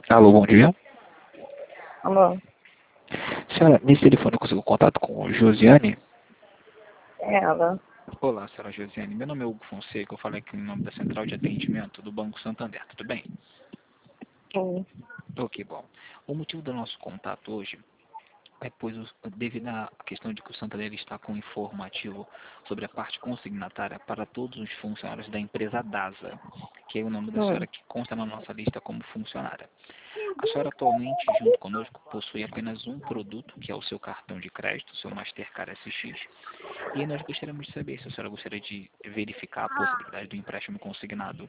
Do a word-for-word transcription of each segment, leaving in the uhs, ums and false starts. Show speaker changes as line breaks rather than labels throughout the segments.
Alô, bom dia.
Alô?
Senhora, nesse telefone eu consigo contato com Josiane?
É ela.
Olá, senhora Josiane. Meu nome é Hugo Fonseca. Eu falei aqui em nome da Central de Atendimento do Banco Santander. Tudo bem?
Sim.
Ok, bom. O motivo do nosso contato hoje é pois, o- devido à questão de que o Santander está com informativo sobre a parte consignatária para todos os funcionários da empresa DASA, que é o nome da senhora
Hum.
que consta na nossa lista como funcionária. A senhora atualmente, junto conosco, possui apenas um produto, que é o seu cartão de crédito, o seu Mastercard S X. E aí nós gostaríamos de saber se a senhora gostaria de verificar a possibilidade do empréstimo consignado.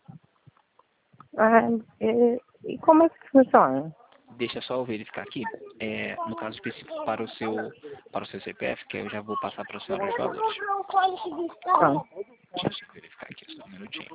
Ah, e, e como é que funciona?
Deixa só eu verificar aqui, é, no caso específico para o seu, para o seu C P F, que aí eu já vou passar para a senhora os valores.
Ah,
Deixa eu só verificar aqui, só um minutinho.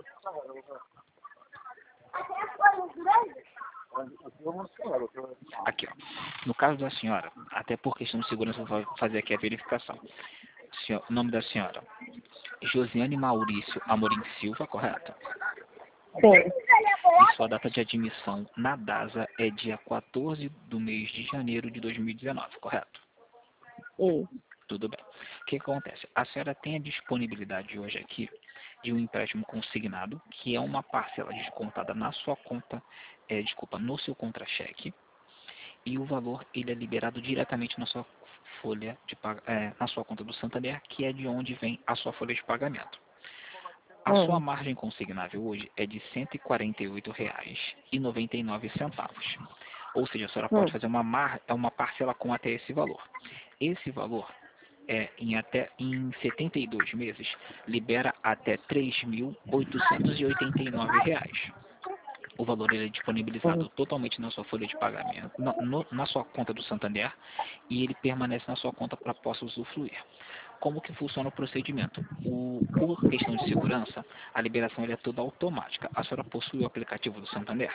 Aqui, ó. No caso da senhora, até por questão de segurança, eu vou fazer aqui a verificação. Senhor- o nome da senhora, Josiane Maurício Amorim Silva, correto?
sim.
E sua data de admissão na DASA é dia quatorze do mês de janeiro de dois mil e dezenove, correto?
Isso.
Tudo bem. O que acontece? A senhora tem a disponibilidade hoje aqui de um empréstimo consignado, que é uma parcela descontada na sua conta, é, desculpa, no seu contra-cheque, e o valor ele é liberado diretamente na sua folha de pag- é, na sua conta do Santander, que é de onde vem a sua folha de pagamento. A sua
Hum.
margem consignável hoje é de cento e quarenta e oito reais e noventa e nove centavos. Ou seja, a senhora pode
Hum.
fazer uma, mar, é uma parcela com até esse valor. Esse valor é em até em setenta e dois meses libera até três mil oitocentos e oitenta e nove reais. O valor ele é
Hum.
disponibilizado totalmente na sua folha de pagamento, na, no- na sua conta do Santander, e ele permanece na sua conta para possa usufruir. Como que funciona o procedimento? O, por questão de segurança, a liberação ele é toda automática. A senhora possui o aplicativo do Santander?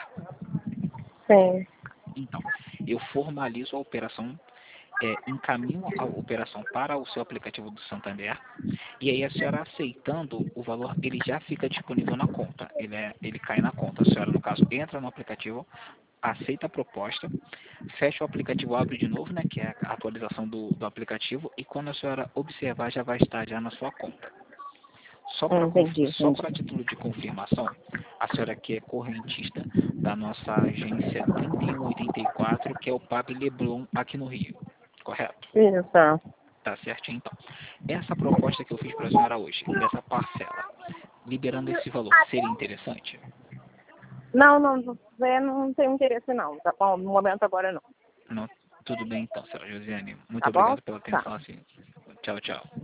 Sim.
Então, eu formalizo a operação, é, encaminho a operação para o seu aplicativo do Santander, e aí a senhora aceitando o valor, ele já fica disponível na conta. Ele, é, ele cai na conta. A senhora, no caso, entra no aplicativo, aceita a proposta, fecha o aplicativo, abre de novo, né, que é a atualização do, do aplicativo, e quando a senhora observar, já vai estar já na sua conta. Só
Hum,
para
entendi,
só
entendi.
para título de confirmação, a senhora que é correntista da nossa agência trinta e um oitenta e quatro, que é o P A B Leblon aqui no Rio, correto?
Isso.
Tá certinho, então. Essa proposta que eu fiz para a senhora hoje, dessa parcela, liberando esse valor, seria interessante?
Não, não, você não tem interesse não, tá bom? No momento agora não.
Não, tudo bem então, senhora Josiane. Muito
Tá bom?
obrigado pela
Tá.
atenção, assim. Tchau, tchau.